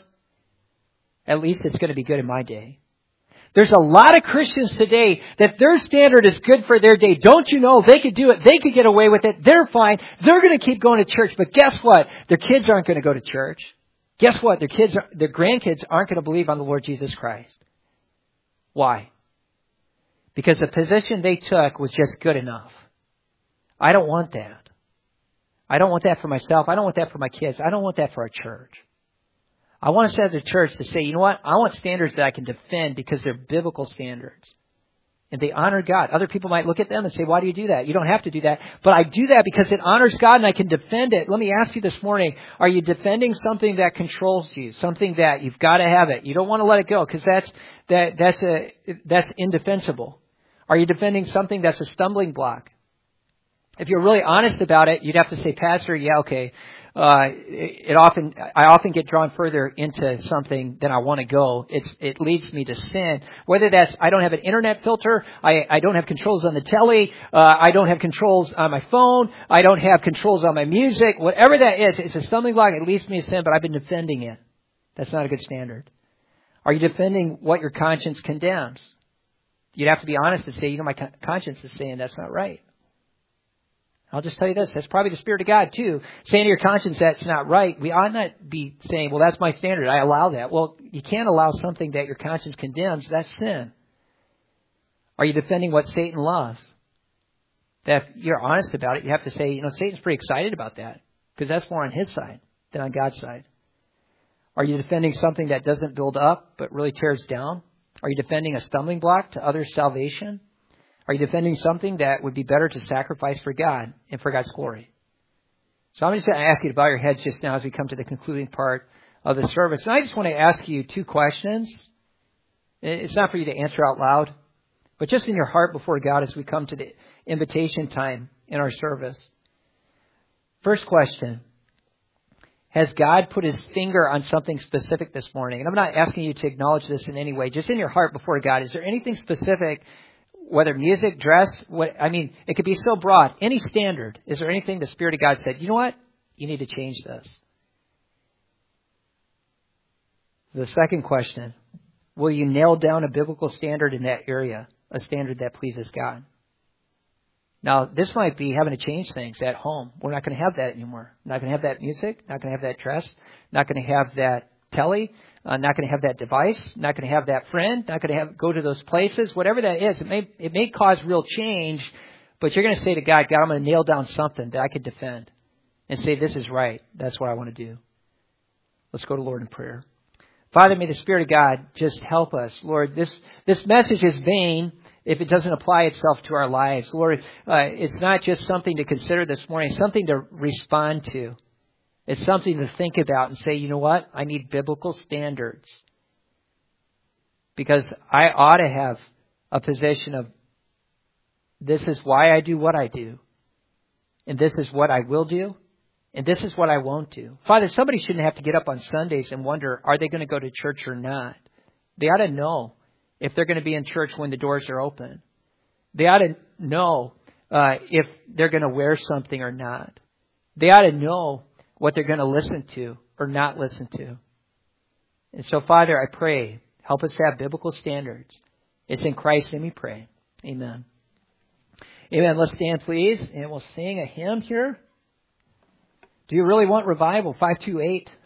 At least it's going to be good in my day. There's a lot of Christians today that their standard is good for their day. Don't you know they could do it? They could get away with it. They're fine. They're going to keep going to church. But guess what? Their kids aren't going to go to church. Guess what? Their kids, are, their grandkids aren't going to believe on the Lord Jesus Christ. Why? Because the position they took was just good enough. I don't want that. I don't want that for myself. I don't want that for my kids. I don't want that for our church. I want us as a church to say, you know what? I want standards that I can defend because they're biblical standards. And they honor God. Other people might look at them and say, why do you do that? You don't have to do that. But I do that because it honors God and I can defend it. Let me ask you this morning, are you defending something that controls you? Something that you've got to have it. You don't want to let it go because that's, that, that's a, that's indefensible. Are you defending something that's a stumbling block? If you're really honest about it, you'd have to say, Pastor, yeah, okay. uh, it, it often, I often get drawn further into something than I want to go. It's, it leads me to sin. Whether that's, I don't have an internet filter, I, I don't have controls on the telly, uh, I don't have controls on my phone, I don't have controls on my music, whatever that is, it's a stumbling block. It leads me to sin, but I've been defending it. That's not a good standard. Are you defending what your conscience condemns? You'd have to be honest and say, you know, my conscience is saying that's not right. I'll just tell you this. That's probably the Spirit of God, too. Saying to your conscience that's not right. We ought not be saying, well, that's my standard. I allow that. Well, you can't allow something that your conscience condemns. That's sin. Are you defending what Satan loves? That if you're honest about it, you have to say, you know, Satan's pretty excited about that because that's more on his side than on God's side. Are you defending something that doesn't build up but really tears down? Are you defending a stumbling block to others' salvation? Are you defending something that would be better to sacrifice for God and for God's glory? So I'm just going to ask you to bow your heads just now as we come to the concluding part of the service. And I just want to ask you two questions. It's not for you to answer out loud, but just in your heart before God as we come to the invitation time in our service. First question. Has God put his finger on something specific this morning? And I'm not asking you to acknowledge this in any way. Just in your heart before God, is there anything specific, whether music, dress, what, I mean, it could be so broad. Any standard. Is there anything the Spirit of God said, you know what? You need to change this. The second question, will you nail down a biblical standard in that area, a standard that pleases God? Now, this might be having to change things at home. We're not going to have that anymore. Not going to have that music. Not going to have that dress. Not going to have that telly. Uh, not going to have that device. Not going to have that friend. Not going to have go to those places. Whatever that is, it may it may cause real change. But you're going to say to God, God, I'm going to nail down something that I could defend and say this is right. That's what I want to do. Let's go to Lord in prayer. Father, may the Spirit of God just help us. Lord, this this message is vain if it doesn't apply itself to our lives. Lord, uh, it's not just something to consider this morning, it's something to respond to. It's something to think about and say, you know what? I need biblical standards. Because I ought to have a position of this is why I do what I do. And this is what I will do. And this is what I won't do. Father, somebody shouldn't have to get up on Sundays and wonder, are they going to go to church or not? They ought to know if they're going to be in church when the doors are open. They ought to know uh, if they're going to wear something or not. They ought to know what they're going to listen to or not listen to. And so, Father, I pray, help us have biblical standards. It's in Christ's name we pray. Amen. Amen. Let's stand, please, and we'll sing a hymn here. Do you really want revival? five two eight.